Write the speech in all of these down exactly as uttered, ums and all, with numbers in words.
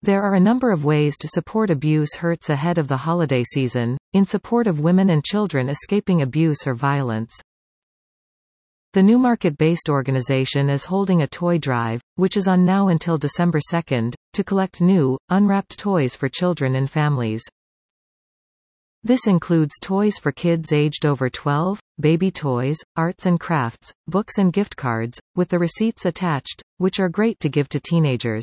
There are a number of ways to support Abuse Hurts ahead of the holiday season, in support of women and children escaping abuse or violence. The Newmarket-based organization is holding a toy drive, which is on now until December second, to collect new, unwrapped toys for children and families. This includes toys for kids aged over twelve, baby toys, arts and crafts, books and gift cards, with the receipts attached, which are great to give to teenagers.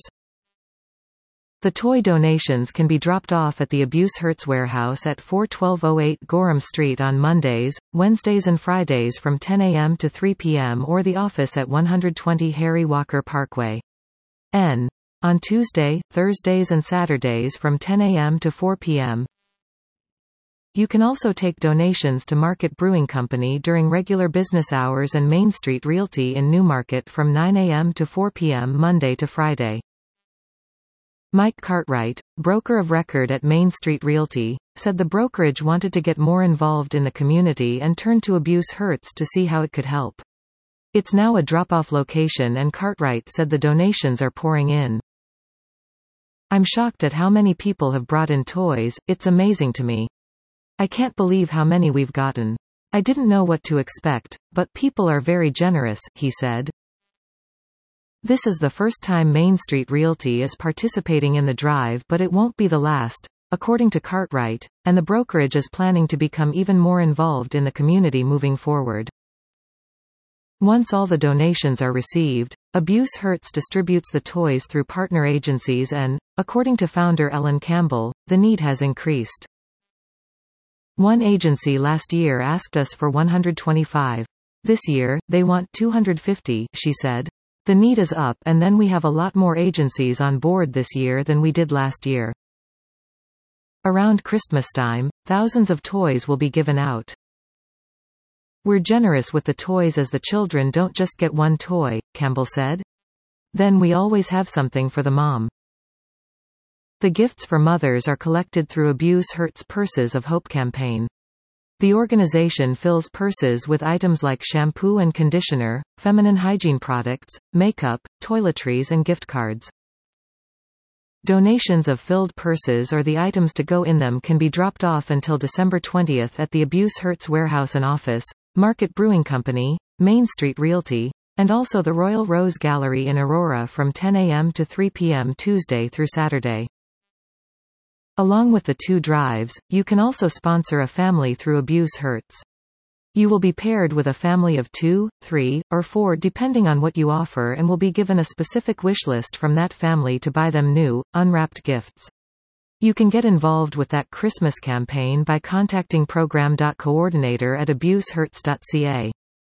The toy donations can be dropped off at the Abuse Hurts warehouse at four twelve oh eight Gorham Street on Mondays, Wednesdays and Fridays from ten a m to three p m or the office at one twenty Harry Walker Parkway. N. On Tuesday, Thursdays and Saturdays from ten a m to four p m You can also take donations to Market Brewing Company during regular business hours and Main Street Realty in Newmarket from nine a m to four p m Monday to Friday. Mike Cartwright, broker of record at Main Street Realty, said the brokerage wanted to get more involved in the community and turned to Abuse Hurts to see how it could help. It's now a drop-off location, and Cartwright said the donations are pouring in. I'm shocked at how many people have brought in toys, it's amazing to me. I can't believe how many we've gotten. I didn't know what to expect, but people are very generous, he said. This is the first time Main Street Realty is participating in the drive, but it won't be the last, according to Cartwright, and the brokerage is planning to become even more involved in the community moving forward. Once all the donations are received, Abuse Hurts distributes the toys through partner agencies and, according to founder Ellen Campbell, the need has increased. One agency last year asked us for one hundred twenty-five. This year, they want two hundred fifty, she said. The need is up, and then we have a lot more agencies on board this year than we did last year. Around Christmas time, thousands of toys will be given out. We're generous with the toys as the children don't just get one toy, Campbell said. Then we always have something for the mom. The gifts for mothers are collected through Abuse Hurts Purses of Hope campaign. The organization fills purses with items like shampoo and conditioner, feminine hygiene products, makeup, toiletries and gift cards. Donations of filled purses or the items to go in them can be dropped off until December twentieth at the Abuse Hurts warehouse and office, Market Brewing Company, Main Street Realty, and also the Royal Rose Gallery in Aurora from ten a m to three p m Tuesday through Saturday. Along with the two drives, you can also sponsor a family through Abuse Hurts. You will be paired with a family of two, three, or four depending on what you offer, and will be given a specific wish list from that family to buy them new, unwrapped gifts. You can get involved with that Christmas campaign by contacting program.coordinator at abuse hurts dot c a.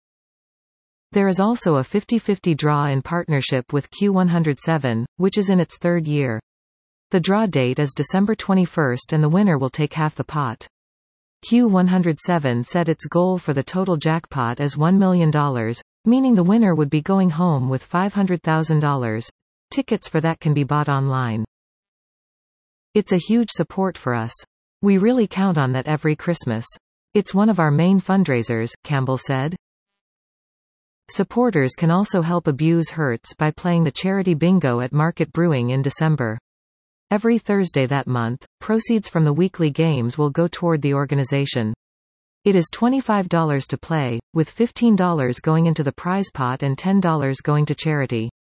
There is also a fifty fifty draw in partnership with Q one oh seven, which is in its third year. The draw date is December twenty-first and the winner will take half the pot. Q one oh seven set its goal for the total jackpot as one million dollars, meaning the winner would be going home with five hundred thousand dollars. Tickets for that can be bought online. It's a huge support for us. We really count on that every Christmas. It's one of our main fundraisers, Campbell said. Supporters can also help Abuse Hurts by playing the charity bingo at Market Brewing in December. Every Thursday that month, proceeds from the weekly games will go toward the organization. It is twenty-five dollars to play, with fifteen dollars going into the prize pot and ten dollars going to charity.